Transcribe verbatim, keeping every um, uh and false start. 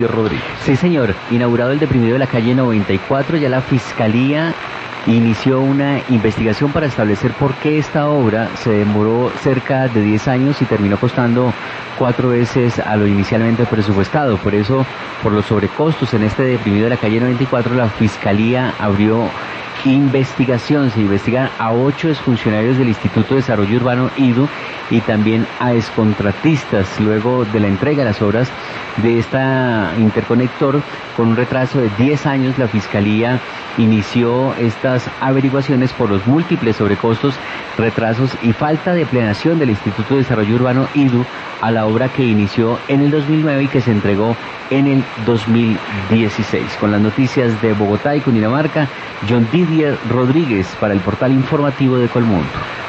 Rodríguez. Sí, señor. Inaugurado el deprimido de la calle noventa y cuatro, ya la Fiscalía inició una investigación para establecer por qué esta obra se demoró cerca de diez años y terminó costando cuatro veces a lo inicialmente presupuestado. Por eso, por los sobrecostos en este deprimido de la calle noventa y cuatro, la Fiscalía abrió investigación. Se investigan a ocho exfuncionarios del Instituto de Desarrollo Urbano I D U y también a excontratistas luego de la entrega de las obras de esta interconector. Con un retraso de diez años, la Fiscalía inició estas averiguaciones por los múltiples sobrecostos, retrasos y falta de planeación del Instituto de Desarrollo Urbano I D U a la obra que inició en el dos mil nueve y que se entregó en el dos mil dieciséis. Con las noticias de Bogotá y Cundinamarca, John Didier Rodríguez para el portal informativo de Colmundo.